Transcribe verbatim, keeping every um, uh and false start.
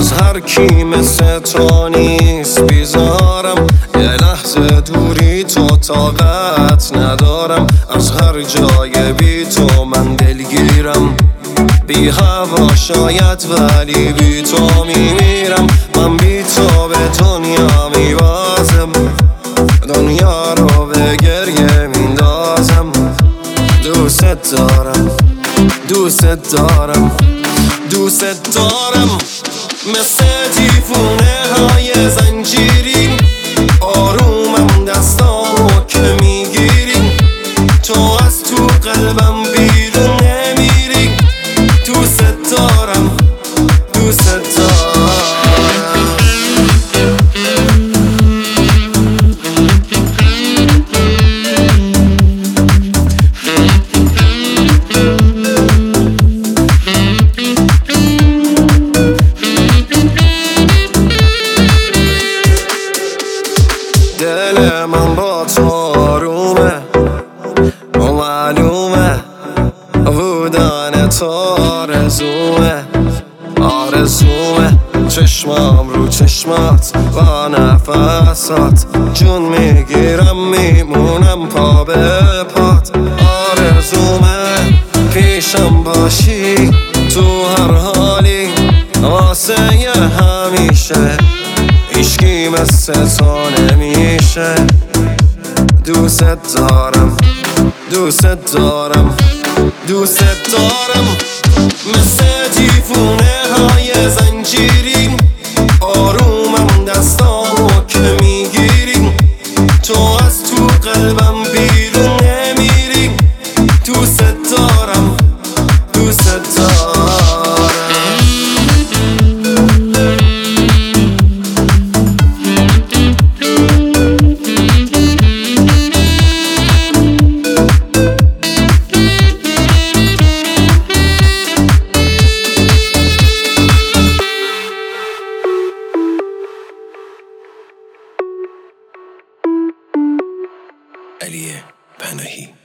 از هر کی مثل تو نیست بیزارم، یه لحظه دوری تو طاقت ندارم. از هر جای بی تو من دلگیرم، بی هوا شاید ولی بی تو میمیرم. من بی تو به دنیا میبازم، دنیا رو به گریه میندازم. دوست دارم دوست دارم دوست دارم، مثل دیوونه های زنجیری آرومم دستامو که میگیری. تو از تو قلبم بیرون نمیری. دوست دارم دوست دارم. دل من با تو آرومه و معلومه، بودن تو آرزومه آرزومه. چشمام رو چشمات با نفسات، جون میگیرم میمونم پا به پات. آرزومه پیشم باشی تو هر حالی، واسه همیشه هیچکی مثل تو نمیشه. دوست دارم دوست دارم دوست دارم، مثل دیوونه های زنجیری آرومم دستامو که میگیری. تو از تو قلبم بیرون نمیری. دوست دارم دوست دارم. علی پناهی.